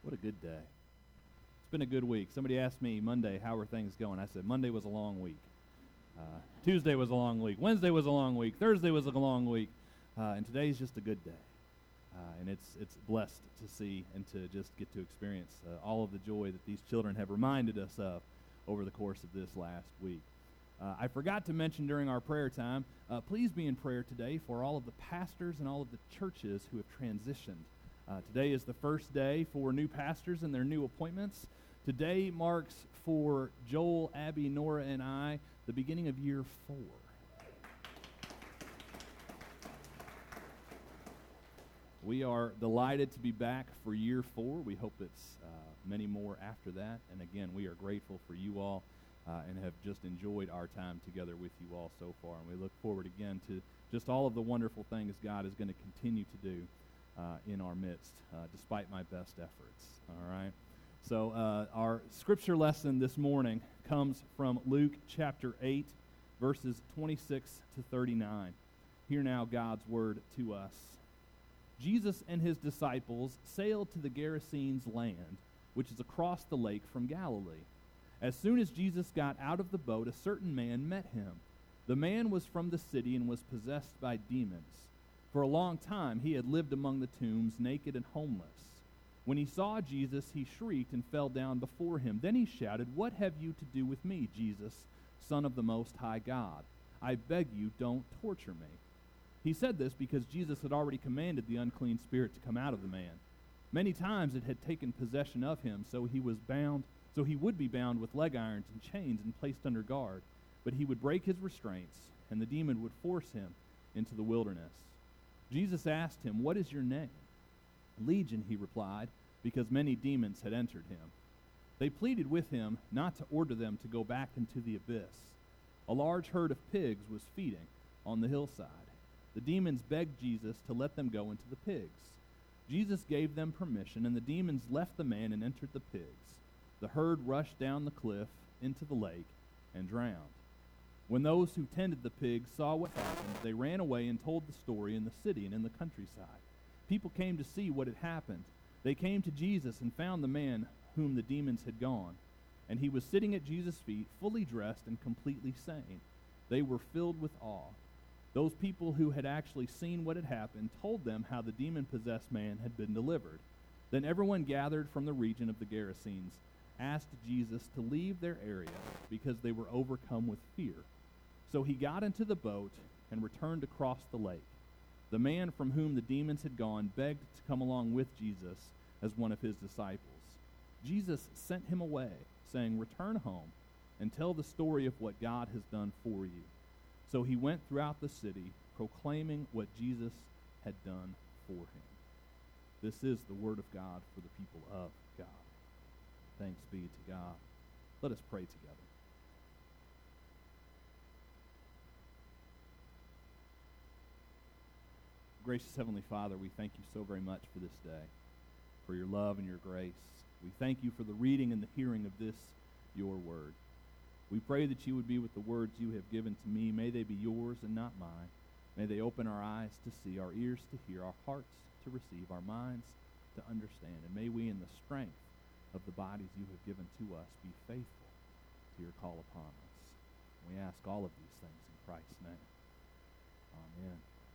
What a good day. It's been a good week. Somebody asked me Monday, how are things going? I said, Monday was a long week. Tuesday was a long week. Wednesday was a long week. Thursday was a long week. And today's just a good day. And it's blessed to see and to just get to experience all of the joy that these children have reminded us of over the course of this last week. I forgot to mention during our prayer time, please be in prayer today for all of the pastors and all of the churches who have transitioned. Today is the first day for new pastors and their new appointments. Today marks for Joel, Abby, Nora, and I the beginning of year 4. We are delighted to be back for year 4. We hope it's many more after that. And again, we are grateful for you all and have just enjoyed our time together with you all so far. And we look forward again to just all of the wonderful things God is going to continue to do in our midst, despite my best efforts. All right? So our scripture lesson this morning comes from Luke chapter 8, verses 26 to 39. Hear now God's word to us. Jesus and his disciples sailed to the Gerasenes' land, which is across the lake from Galilee. As soon as Jesus got out of the boat, a certain man met him. The man was from the city and was possessed by demons. For a long time he had lived among the tombs, naked and homeless. When he saw Jesus, he shrieked and fell down before him. Then he shouted, "What have you to do with me, Jesus, Son of the Most High God? I beg you, don't torture me." He said this because Jesus had already commanded the unclean spirit to come out of the man. Many times it had taken possession of him, so he would be bound with leg irons and chains and placed under guard. But he would break his restraints, and the demon would force him into the wilderness. Jesus asked him, "What is your name?" "Legion," he replied, because many demons had entered him. They pleaded with him not to order them to go back into the abyss. A large herd of pigs was feeding on the hillside. The demons begged Jesus to let them go into the pigs. Jesus gave them permission, and the demons left the man and entered the pigs. The herd rushed down the cliff into the lake and drowned. When those who tended the pigs saw what happened, they ran away and told the story in the city and in the countryside. People came to see what had happened. They came to Jesus and found the man whom the demons had gone. And he was sitting at Jesus' feet, fully dressed and completely sane. They were filled with awe. Those people who had actually seen what had happened told them how the demon-possessed man had been delivered. Then everyone gathered from the region of the Gerasenes asked Jesus to leave their area because they were overcome with fear. So he got into the boat and returned across the lake. The man from whom the demons had gone begged to come along with Jesus as one of his disciples. Jesus sent him away, saying, "Return home and tell the story of what God has done for you." So he went throughout the city, proclaiming what Jesus had done for him. This is the word of God for the people of God. Thanks be to God. Let us pray together. Gracious Heavenly Father, we thank you so very much for this day, for your love and your grace. We thank you for the reading and the hearing of this, your word. We pray that you would be with the words you have given to me. May they be yours and not mine. May they open our eyes to see, our ears to hear, our hearts to receive, our minds to understand. And may we, in the strength of the bodies you have given to us, be faithful to your call upon us. We ask all of these things in Christ's name. Amen.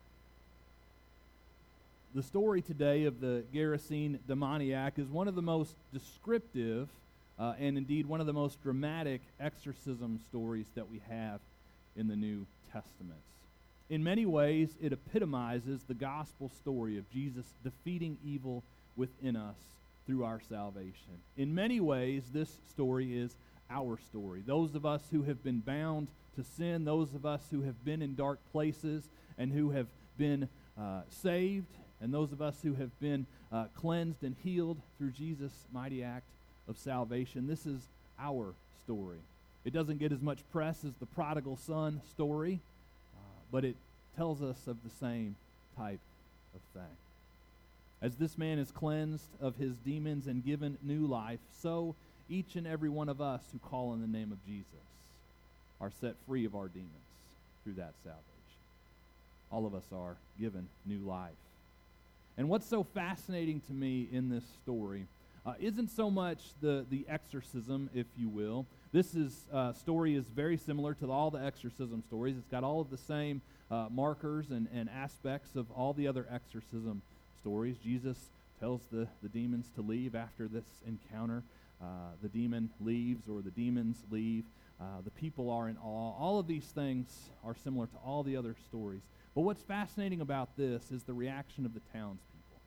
The story today of the Gerasene demoniac is one of the most descriptive and indeed one of the most dramatic exorcism stories that we have in the New Testament. In many ways, it epitomizes the gospel story of Jesus defeating evil within us through our salvation. In many ways, this story is our story. Those of us who have been bound to sin, those of us who have been in dark places and who have been saved, and those of us who have been cleansed and healed through Jesus' mighty act of salvation. This is our story. It doesn't get as much press as the prodigal son story, but it tells us of the same type of thing. As this man is cleansed of his demons and given new life, so each and every one of us who call on the name of Jesus are set free of our demons through that salvation. All of us are given new life. And what's so fascinating to me in this story isn't so much the exorcism, if you will. This story is very similar to all the exorcism stories. It's got all of the same markers and aspects of all the other exorcism stories. Jesus tells the demons to leave after this encounter. The demon leaves, or the demons leave. The people are in awe. All of these things are similar to all the other stories. But what's fascinating about this is the reaction of the townspeople.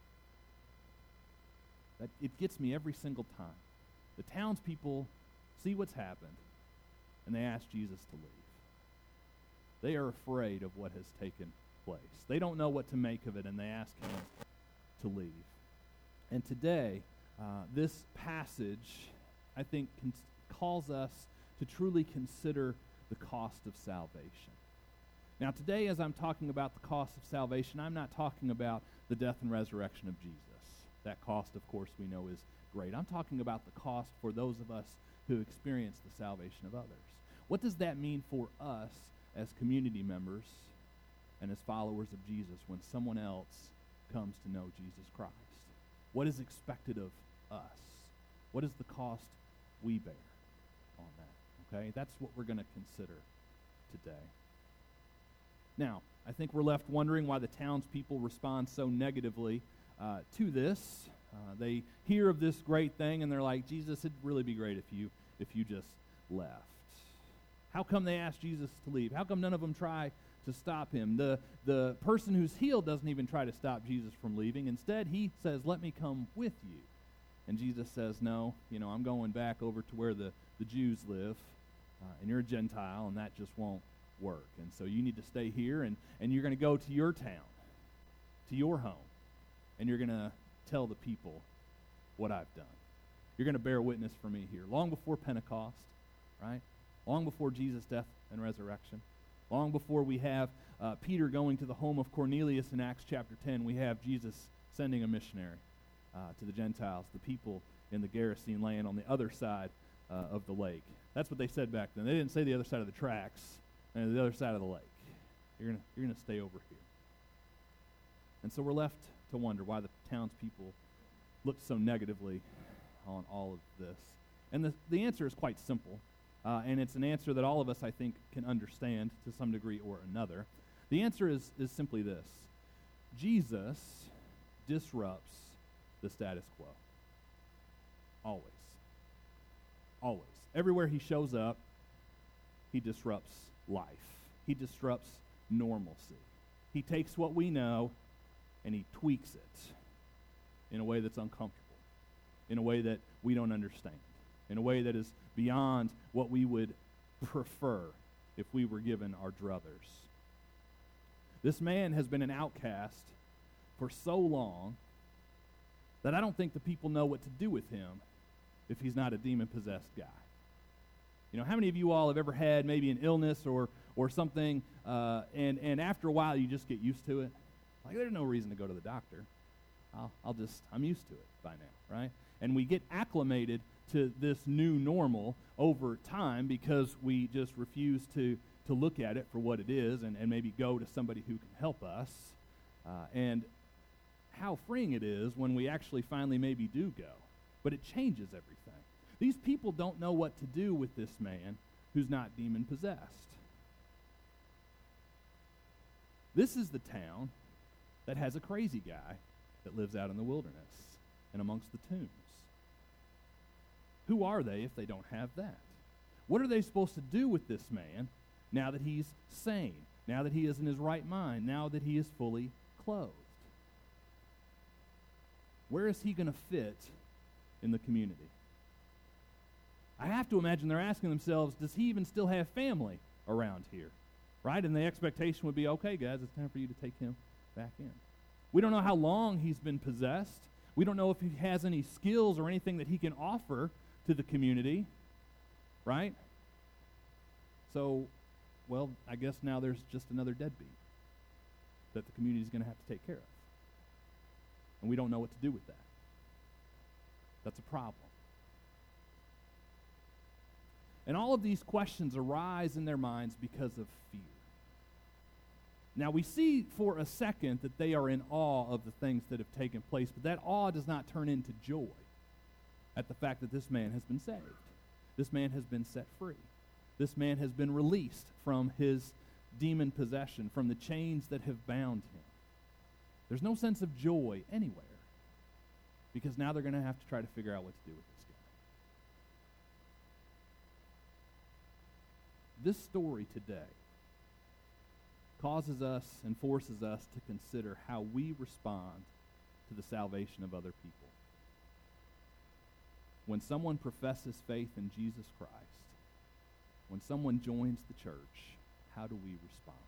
It gets me every single time. The townspeople see what's happened, and they ask Jesus to leave. They are afraid of what has taken place. They don't know what to make of it, and they ask him to leave. And today, this passage, I think, calls us to truly consider the cost of salvation. Now, today, as I'm talking about the cost of salvation, I'm not talking about the death and resurrection of Jesus. That cost, of course, we know is great. I'm talking about the cost for those of us who experience the salvation of others. What does that mean for us as community members and as followers of Jesus when someone else comes to know Jesus Christ? What is expected of us? What is the cost we bear on that? Okay, that's what we're going to consider today. Now, I think we're left wondering why the townspeople respond so negatively to this. They hear of this great thing and they're like, Jesus, it'd really be great if you just left. How come they asked Jesus to leave? How come none of them try to stop him? The person who's healed doesn't even try to stop Jesus from leaving. Instead, he says, let me come with you. And Jesus says, no, I'm going back over to where the Jews live, and you're a Gentile, and that just won't work. And so you need to stay here, and you're going to go to your town, to your home, and you're going to tell the people what I've done. You're going to bear witness for me here. Long before Pentecost, right? Long before Jesus' death and resurrection. Long before we have Peter going to the home of Cornelius in Acts chapter 10, we have Jesus sending a missionary to the Gentiles, the people in the Gerasene land on the other side of the lake. That's what they said back then. They didn't say the other side of the tracks, the other side of the lake. You're gonna stay over here. And so we're left to wonder why the townspeople looked so negatively on all of this. And the answer is quite simple, and it's an answer that all of us, I think, can understand to some degree or another. The answer is simply this. Jesus disrupts the status quo. Always. Always. Everywhere he shows up, he disrupts life. He disrupts normalcy. He takes what we know and he tweaks it in a way that's uncomfortable, in a way that we don't understand, in a way that is beyond what we would prefer if we were given our druthers. This man has been an outcast for so long that I don't think the people know what to do with him if he's not a demon-possessed guy. How many of you all have ever had maybe an illness or something, and after a while you just get used to it? Like, there's no reason to go to the doctor. I'm used to it by now, right? And we get acclimated to this new normal over time because we just refuse to look at it for what it is and maybe go to somebody who can help us. And how freeing it is when we actually finally maybe do go. But it changes everything. These people don't know what to do with this man who's not demon-possessed. This is the town that has a crazy guy that lives out in the wilderness and amongst the tombs. Who are they if they don't have that? What are they supposed to do with this man now that he's sane, now that he is in his right mind, now that he is fully clothed? Where is he going to fit in the community? I have to imagine they're asking themselves, does he even still have family around here? Right? And the expectation would be, okay, guys, it's time for you to take him back in. We don't know how long he's been possessed. We don't know if he has any skills or anything that he can offer to the community. Right? So, well, I guess now there's just another deadbeat that the community is going to have to take care of. And we don't know what to do with that. That's a problem. And all of these questions arise in their minds because of fear. Now, we see for a second that they are in awe of the things that have taken place, but that awe does not turn into joy. at the fact that this man has been saved. This man has been set free. This man has been released from his demon possession, from the chains that have bound him. There's no sense of joy anywhere, because now they're going to have to try to figure out what to do with this guy. This story today causes us and forces us to consider how we respond to the salvation of other people. When someone professes faith in Jesus Christ, when someone joins the church, how do we respond?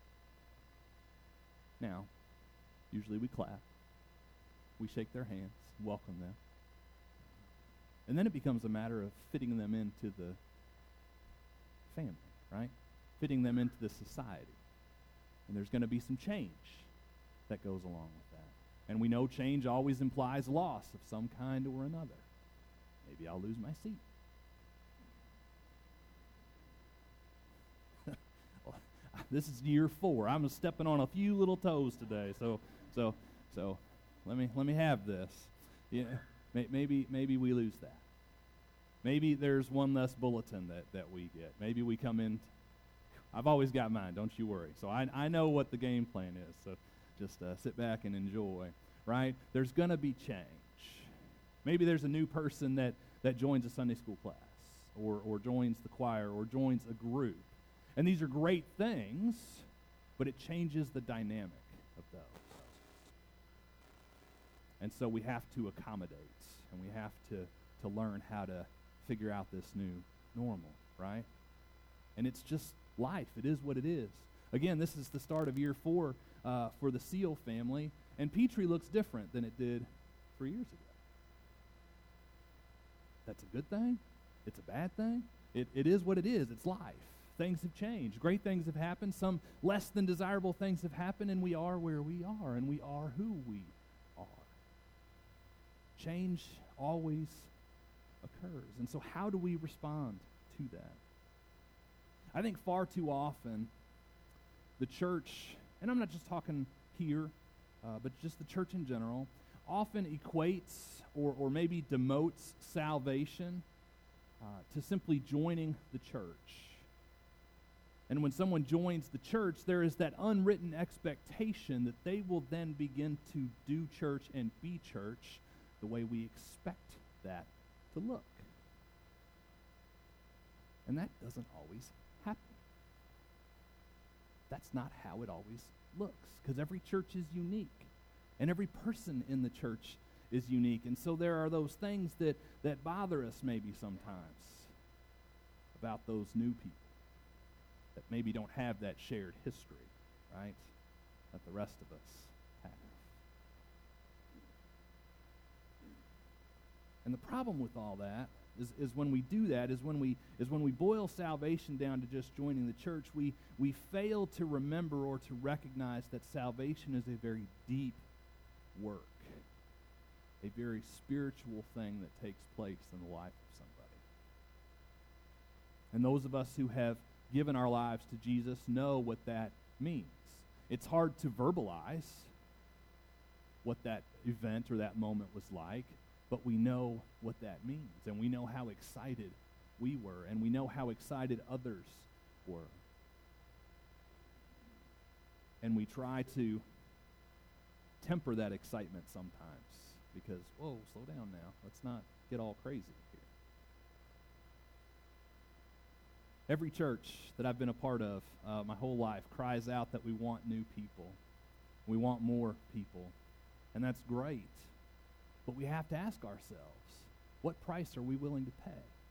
Now, usually we clap, we shake their hands, welcome them, and then it becomes a matter of fitting them into the family, right? Fitting them into the society. And there's going to be some change that goes along with that. And we know change always implies loss of some kind or another. Maybe I'll lose my seat. This is year 4. I'm stepping on a few little toes today, so let me have this. Yeah, maybe we lose that. Maybe there's one less bulletin that we get. Maybe we come in. I've always got mine, don't you worry. So I know what the game plan is, so just sit back and enjoy, right? There's going to be change. Maybe there's a new person that joins a Sunday school class or joins the choir or joins a group. And these are great things, but it changes the dynamic of those. And so we have to accommodate, and we have to learn how to figure out this new normal, right? And it's just life. It is what it is. Again, this is the start of year 4 for the Seal family, and Petrie looks different than it did 3 years ago. That's a good thing? It's a bad thing? It is what it is. It's life. Things have changed. Great things have happened. Some less than desirable things have happened, and we are where we are, and we are who we are. Change always occurs. And so how do we respond to that? I think far too often the church, and I'm not just talking here, but just the church in general, often equates or maybe demotes salvation to simply joining the church. And when someone joins the church, there is that unwritten expectation that they will then begin to do church and be church the way we expect that to look. And that doesn't always happen. That's not how it always looks, because every church is unique, and every person in the church is unique. And so there are those things that bother us maybe sometimes about those new people that maybe don't have that shared history, right, that the rest of us have. And the problem with all that is when we do that, is when we boil salvation down to just joining the church, we fail to remember or to recognize that salvation is a very deep work, a very spiritual thing that takes place in the life of somebody. And those of us who have given our lives to Jesus know what that means. It's hard to verbalize what that event or that moment was like, but we know what that means, and we know how excited we were, and we know how excited others were. And we try to temper that excitement sometimes because, whoa, slow down now. Let's not get all crazy here. Every church that I've been a part of my whole life cries out that we want new people. We want more people. And that's great. But we have to ask ourselves, what price are we willing to pay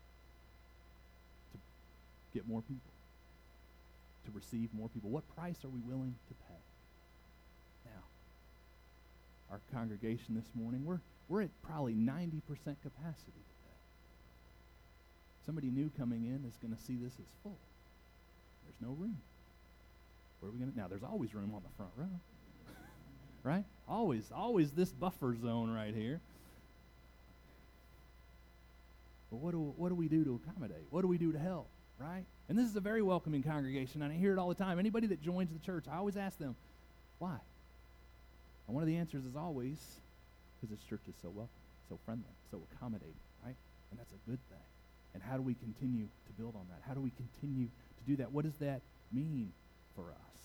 to get more people, to receive more people? What price are we willing to pay? Now, our congregation this morning, we're at probably 90% capacity today. Somebody new coming in is going to see this as full. There's no room. Where are we going to? Now, there's always room on the front row. Right? Always this buffer zone right here. But what do we do to accommodate? What do we do to help? Right? And this is a very welcoming congregation, and I hear it all the time. Anybody that joins the church, I always ask them, why? And one of the answers is always, because this church is so welcoming. so friendly, so accommodating, right? And that's a good thing. And how do we continue to build on that? How do we continue to do that? What does that mean for us?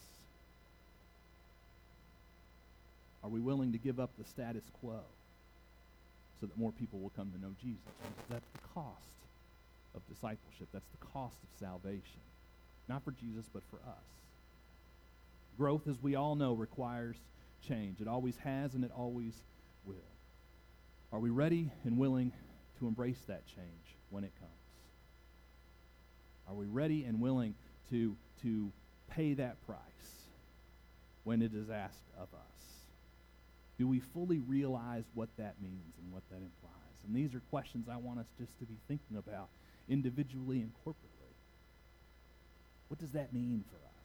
Are we willing to give up the status quo so that more people will come to know Jesus? That's the cost of discipleship. That's the cost of salvation. Not for Jesus, but for us. Growth, as we all know, requires change. It always has and it always will. Are we ready and willing to embrace that change when it comes? Are we ready and willing to pay that price when it is asked of us? Do we fully realize what that means and what that implies? And these are questions I want us just to be thinking about individually and corporately. What does that mean for us?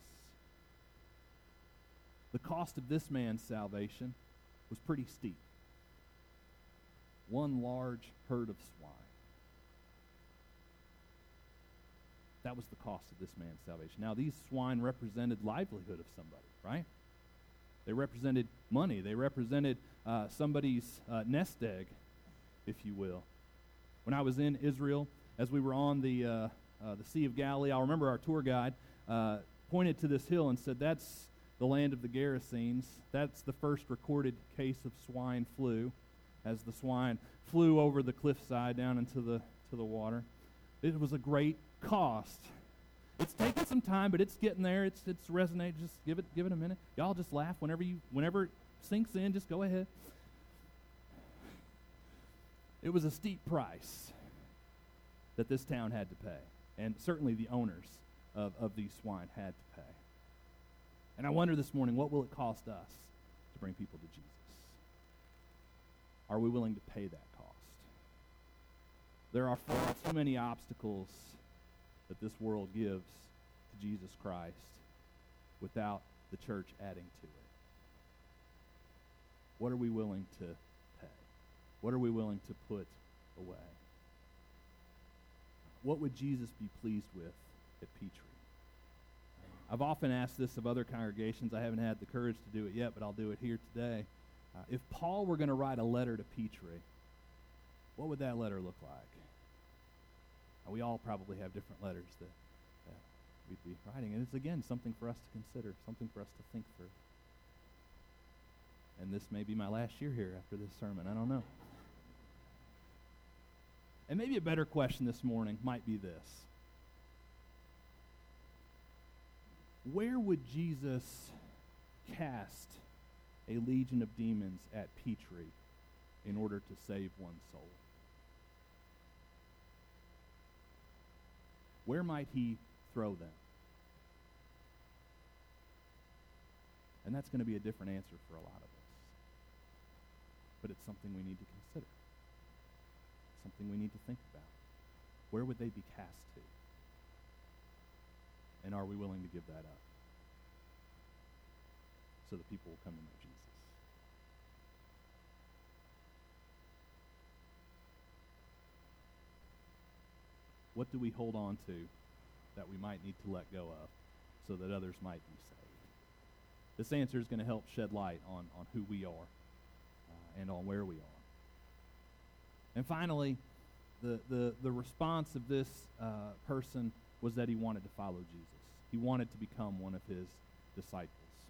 The cost of this man's salvation was pretty steep. One large herd of swine. That was the cost of this man's salvation. Now, these swine represented livelihood of somebody, right? They represented money. They represented somebody's nest egg, if you will. When I was in Israel, as we were on the Sea of Galilee, I'll remember our tour guide pointed to this hill and said, "That's the land of the Gerasenes. That's the first recorded case of swine flu," as the swine flew over the cliffside down into the water. It was a great cost. It's taken some time, but it's getting there. It's resonating. Just give it a minute. Y'all just laugh whenever it sinks in. Just go ahead. It was a steep price that this town had to pay, and certainly the owners of these swine had to pay. And I wonder this morning, what will it cost us to bring people to Jesus? Are we willing to pay that cost? There are far too many obstacles that this world gives to Jesus Christ without the church adding to it. What are we willing to pay? What are we willing to put away? What would Jesus be pleased with at Petrie? I've often asked this of other congregations. I haven't had the courage to do it yet, but I'll do it here today. If Paul were going to write a letter to Petrie, what would that letter look like? We all probably have different letters that we'd be writing. And it's, again, something for us to consider, something for us to think through. And this may be my last year here after this sermon. I don't know. And maybe a better question this morning might be this. Where would Jesus cast a legion of demons at Petrie in order to save one soul? Where might he throw them? And that's going to be a different answer for a lot of us. But it's something we need to consider. It's something we need to think about. Where would they be cast to? And are we willing to give that up so that people will come to know Jesus? What do we hold on to that we might need to let go of so that others might be saved? This answer is going to help shed light on who we are and on where we are. And finally, the response of this person was that he wanted to follow Jesus. He wanted to become one of his disciples.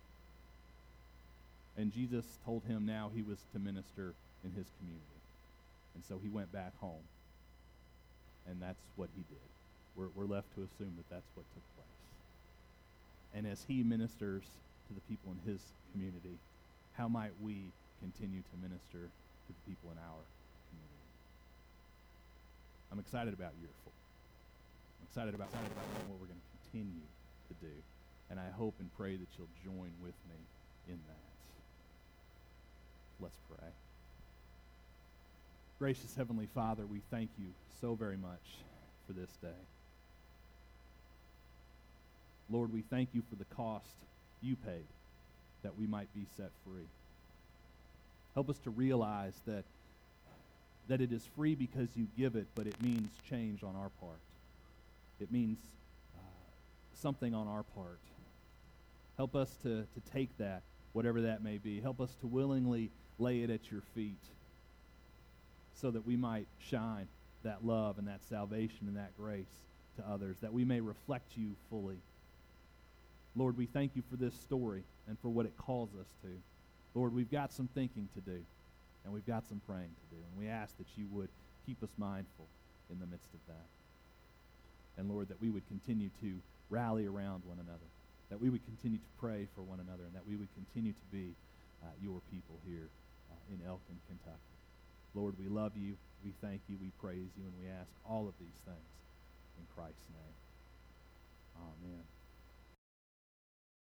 And Jesus told him now he was to minister in his community. And so he went back home. And that's what he did. We're left to assume that that's what took place. And as he ministers to the people in his community, how might we continue to minister to the people in our community? I'm excited about year 4. I'm excited about what we're going to continue to do. And I hope and pray that you'll join with me in that. Let's pray. Gracious Heavenly Father, we thank you so very much for this day. Lord, we thank you for the cost you paid that we might be set free. Help us to realize that it is free because you give it, but it means change on our part. It means something on our part. Help us to take that, whatever that may be. Help us to willingly lay it at your feet. so that we might shine that love and that salvation and that grace to others, that we may reflect you fully. Lord, we thank you for this story and for what it calls us to. Lord, we've got some thinking to do, and we've got some praying to do, and we ask that you would keep us mindful in the midst of that. And Lord, that we would continue to rally around one another, that we would continue to pray for one another, and that we would continue to be your people here in Elkin, Kentucky. Lord, we love you, we thank you, we praise you, and we ask all of these things in Christ's name. Amen.